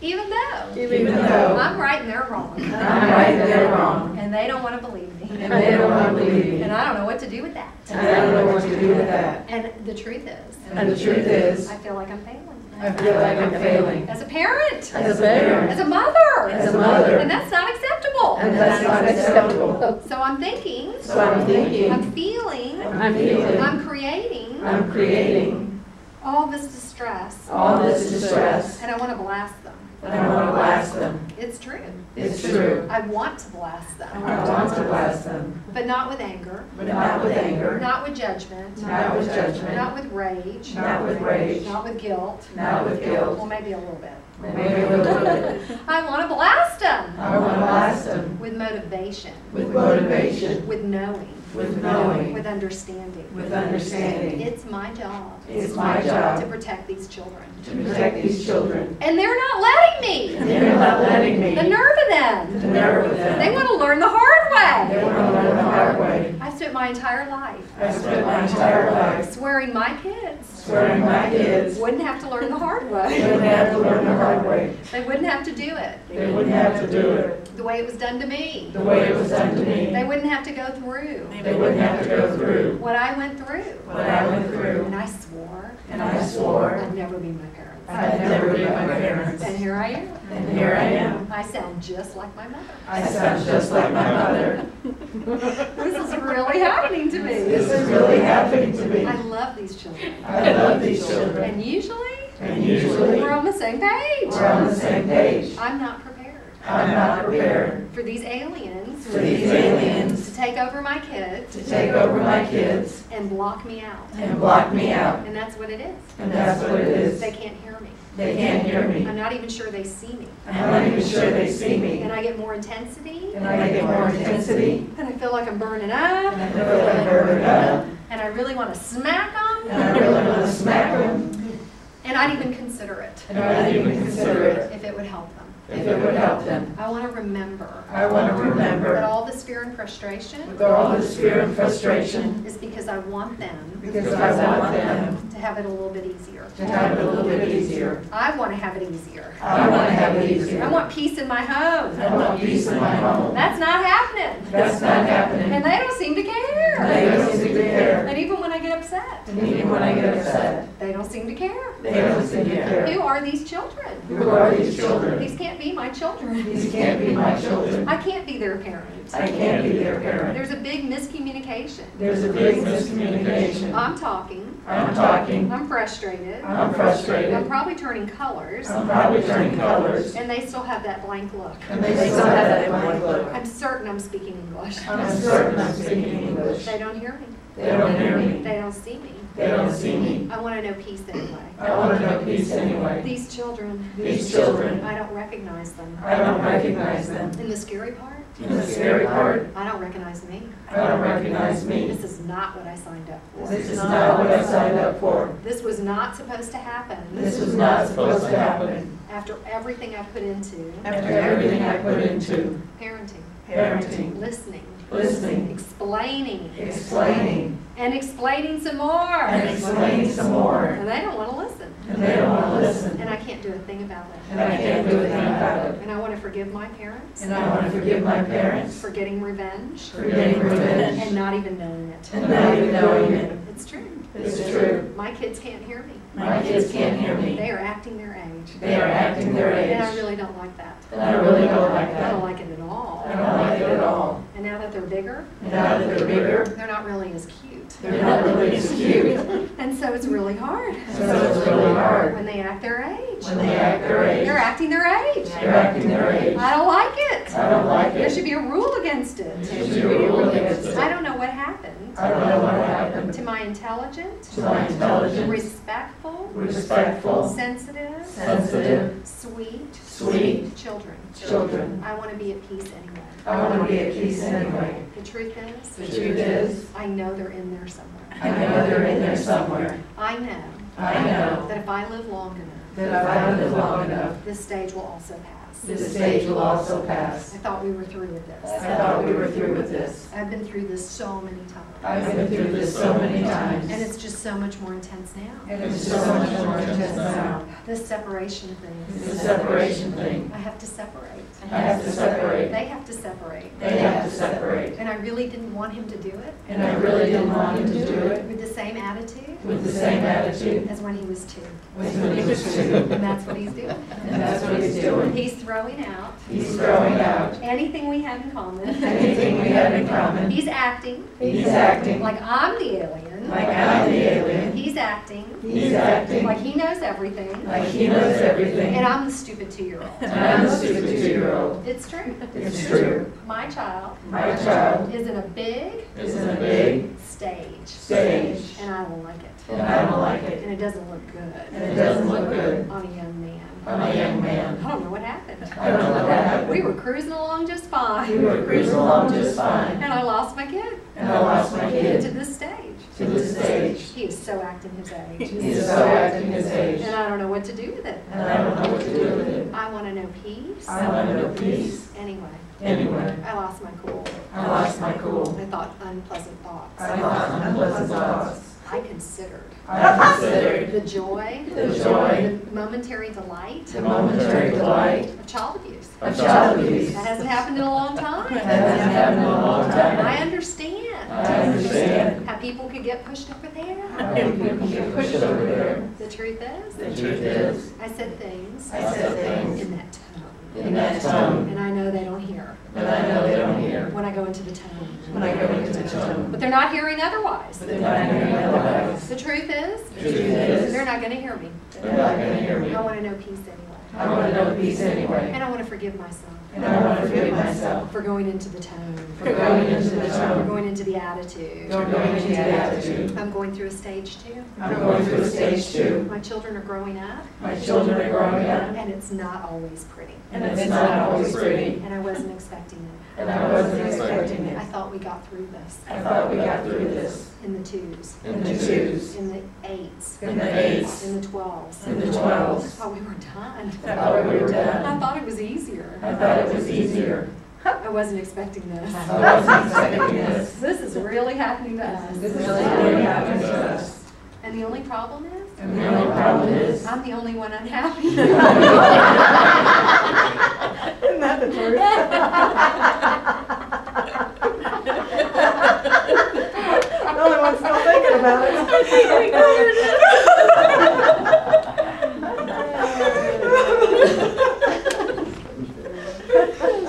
Even though I'm right and they're wrong. I'm right and they're wrong. And they don't want to believe me. And they don't want to believe me. And I don't know what to do with that. And I don't know what to do with that. And the truth is, And the truth is, I feel like I'm failing. I feel like I'm failing. As a parent. As a parent. As a mother. As a mother. And that's not acceptable. And that's not acceptable. So I'm thinking. So I'm thinking. I'm feeling. I'm feeling. I'm creating. I'm creating. All this distress. All this distress. And I want to blast them. And I want to blast them. It's true. It's true. I want to blast them. I want to blast them. But not with anger. But not with anger. Not with judgment. Not with judgment. Not with rage. Not with rage. Not with guilt. Not with guilt. Well, maybe a little bit. Maybe a little bit. I want to blast them. I want to blast them. With motivation. With motivation. With knowing. With knowing. With understanding. With understanding. It's my job. It's my job to protect these children. to protect these children. And they're not letting me. And they're not letting me. The nerve of them. The nerve of them. They want to learn the hard They way. want to learn the hard way. I've spent my entire life I spent my entire life swearing my kids swearing my kids wouldn't have to learn the hard they way. wouldn't have to learn the hard way. They wouldn't have to do it They wouldn't have to do it the way it was done to me. the way it was done to They me. wouldn't have to go through They wouldn't have to go through what I went through. what I went through. And I swore And I swore I'd never be my parents. I'd never be my parents. And here I am. And here I am. I sound just like my mother. I sound just like my mother. This is really happening to me. This is really happening to me. I love these children. I love these children. And usually, And usually we're on the same page. we're on the same page. I'm not prepared I'm not prepared for these aliens for these aliens to take over my kids to take over my kids and block me out. and block me out. And that's what it is. And that's what it is. They can't hear me. They can't hear me. I'm not even sure they see me. I'm not even sure they see me. And I get more intensity. And I get more intensity. And I feel like I'm burning And up. I feel like I'm burning up. And I really want to smack And I them. really want to smack them. And I'd even consider it And I didn't even consider it if it would help them. if it would help them. I want to remember I want to that remember all this fear and frustration with all this fear and frustration is because I want them because I want them to have it a little bit easier. to have it a little bit easier. I want to have it easier. I want to have it easier. I want peace in my home. I want peace in my home. That's not happening. That's not happening. And they don't seem to They care. don't seem to care. And even when I get upset, And even when I get upset, they don't seem to care. they don't seem to care. Who are these children? Who are these children? These can't be my children. These can't be my children. I can't be their parent. I can't be their parent. There's a big miscommunication. There's a big miscommunication. I'm talking. I'm talking. I'm frustrated. I'm frustrated. I'm probably turning colors. I'm probably turning colors. And they still have that blank look. And they still have that blank look. I'm certain I'm speaking English. I'm certain I'm speaking English. They don't hear me. They don't hear me. They don't see me. They don't see me. I want to know peace anyway. I want to know peace anyway. These children, These children, I don't recognize them. I don't recognize them. And the scary part, And the scary part, I don't recognize me. I don't recognize me. This is not what I signed up for. This is not what I signed up for. This was not supposed to happen. This was not supposed to happen. After everything I put into After everything I put into parenting, parenting, listening, listening, explaining, explaining, and explaining some more. and explaining some more. And they don't want to listen. And they don't want to listen. And I can't do a thing about it. And I can't do a thing about it. And I want to forgive my parents And I want to forgive my parents for getting revenge for getting revenge and not even knowing it. and not even knowing it. It's true. It's true. My kids can't hear me. My kids can't hear me. They are acting their age. They are acting their And I age. really don't like that. And I really don't like I don't that. like it at all. I don't like it at all. And now that they're bigger, And now that they're bigger, they're not really as cute. they're not really as cute. And so it's really hard. So it's really hard When they act their age. when they act their age. They're acting their age. They're acting their age. I don't like it. I don't like There it. should be a rule against it. There should be a rule against it. I don't know what happened I don't know what happened to my intelligent, to my intelligent, respectful, respectful, sensitive, sensitive, sweet, sweet children. children. I want to be at peace anyway. I want to be at peace anyway. The truth is, The truth is, I know they're in there somewhere. I know they're in there somewhere. I know I know that if I live long enough, that if I live long enough, this stage will also pass. this stage will also pass. I thought we were through with this. I thought we were through with this. I've been through this so many times. I've been through this so many times. And it's just so much more intense now. And it's so much more intense now. This separation It's thing. a separation thing. I have to separate. I have to separate. They have to separate. They have to separate. And I really didn't want him to do it And I really didn't want him to do it with the same attitude with the same attitude as when he was 2. as when he was 2. And that's what he's doing. And that's what he's doing. He's throwing out He's throwing out anything we had in common. anything we had in common. He's acting He's acting like I'm the alien. like I'm the alien. He's acting He's acting like he knows everything. like he knows everything. And I'm the stupid 2-year-old. And I'm the stupid 2-year-old. It's true. It's true. My child My child is in a big is in a big stage. stage. And I don't like it. And I don't like it. And it doesn't look good. And it doesn't look good On a young man. on a young man. I don't know what happened. I don't know what happened. We were cruising along just We fine. were cruising along just fine. And I lost my kid. And I lost my To kid this stage. to this stage. He is so acting his age. He's so acting his age. And I don't know what to do with it. And I don't know what to do with it. I want to know peace. I want to know peace. Anyway, Anyway, I lost my cool. I lost my cool. I thought unpleasant thoughts. I thought unpleasant thoughts. I considered I considered the joy, the joy, the momentary delight the momentary delight of child abuse. of child abuse. That hasn't happened in a long time. That hasn't happened in a long I time. understand I understand how people could get pushed over there. how people can get pushed over there. The truth is, The truth is, I said things I said things in that tone. in that tone, And I know they don't hear and I know they don't hear when I go into the tone. when I go into the tone. But they're not hearing otherwise. But they're not hearing otherwise. The truth is, The truth is, they're not going to hear me. they're not going to hear me. I want to know peace anyway. I want to know peace anyway. And I want to forgive myself And I want to forgive myself for going into the tone, for going into the for tone, going into the attitude. for going into the attitude. I'm going through a stage 2. I'm going through a stage 2. My children are growing up, My children are growing up, and it's not always pretty. and it's not always pretty, And I wasn't expecting it. and I wasn't expecting I it. thought we got through this I thought we got through this in the 2s, in the 2s, in the 8s, in the 8s, in the 12s. in the I 12s. thought we were done. I thought we were I done. thought it was easier. I thought it was easier. I wasn't expecting this. I wasn't expecting this. This is really happening to us. This is really happening to us. And the only problem is, And the only problem is, I'm the only one unhappy. Isn't that the truth? The only one still thinking about it.